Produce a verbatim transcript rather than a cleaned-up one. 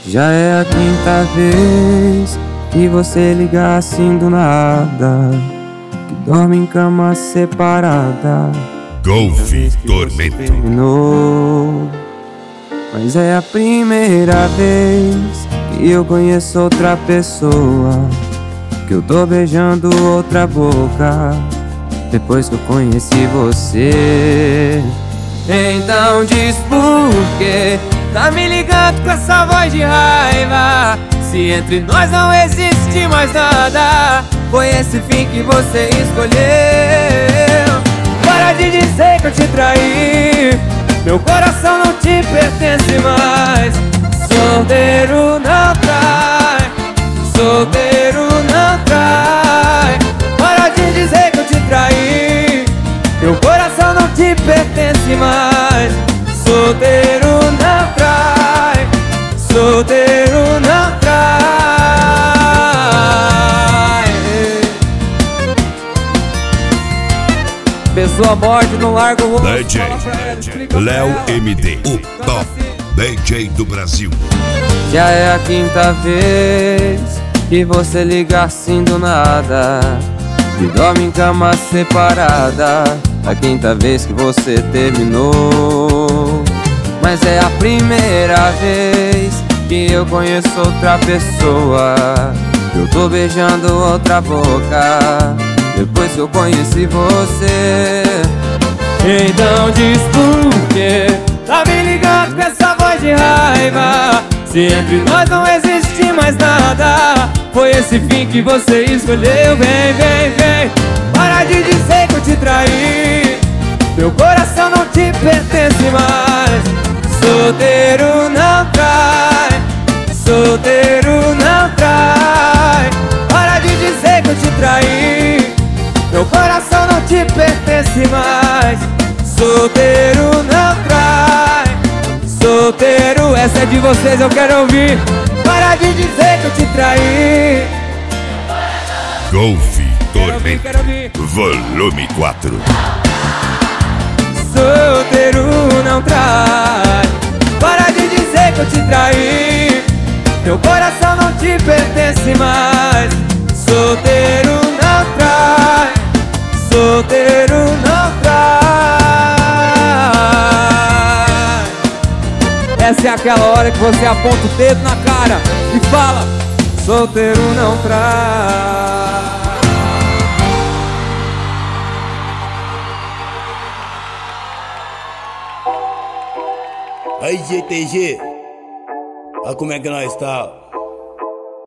Já é a quinta vez que você liga assim do nada, que dorme em cama separada. Golf Tormento. Terminou, mas é a primeira vez que eu conheço outra pessoa, que eu tô beijando outra boca depois que eu conheci você. Então diz por quê tá me ligando com essa voz de raiva, se entre nós não existe mais nada. Foi esse fim que você escolheu. Para de dizer que eu te traí, meu coração não te pertence mais. Solteiro não trai, solteiro não trai. Para de dizer que eu te traí, meu coração não te pertence mais. Solteiro não trai, solteiro não trai. Pessoa morte, não larga o rosto. D J Léo M D, o top D J do Brasil. Já é a quinta vez que você liga assim do nada, que dorme em cama separada. A quinta vez que você terminou, mas é a primeira vez que eu conheço outra pessoa, que eu tô beijando outra boca depois que eu conheci você. Então diz por quê tá me ligando com essa voz de raiva, se entre nós não existe mais nada. Foi esse fim que você escolheu. Vem, vem, vem, para de dizer que eu te traí, meu coração não te pertence mais. Solteiro não trai, solteiro não trai. Para de dizer que eu te traí, meu coração não te pertence mais. Solteiro não trai, solteiro, essa é de vocês, eu quero ouvir. Para de dizer que eu te traí. Golf Tormento, volume quatro. Solteiro não trai. Para de dizer que eu te traí, meu coração não te pertence mais. Solteiro não trai, solteiro não trai. Essa é aquela hora que você aponta o dedo na cara e fala: solteiro não trai. Aí, G T G, olha como é que nós tá.